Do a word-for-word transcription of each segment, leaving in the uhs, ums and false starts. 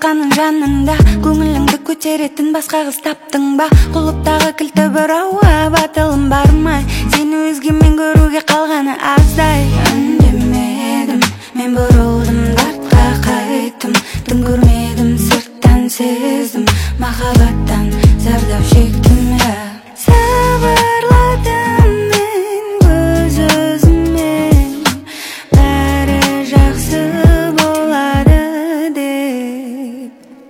басқаның жанында көңіліңді көтеретін басқа қыз таптың ба? Құлыптағы кілті бір ауа батылым бармай, сені өзгемен көруге қалғаны аздай. Үндемедім, мен бұрылдым, дартқа қайттым, түн көрмедім, сырттан сездім, махаббаттан зардап шектім. Сабырладым мен өз өзіммен, бәрі жақсы болады деп.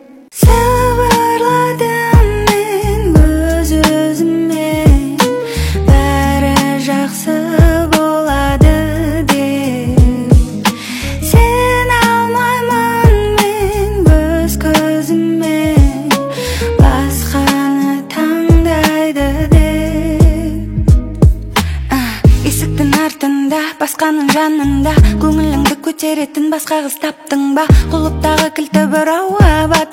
Сабырладым мен өз өзіммен, бәрі жақсы болады деп. Сен алмаймын мен өз көзіммен, басқаны таңдайды деп. Есіктің артында, басқаның жанында көңіліңді көтеретін басқа қыз таптың ба? Құлыптағы кілті бір ауа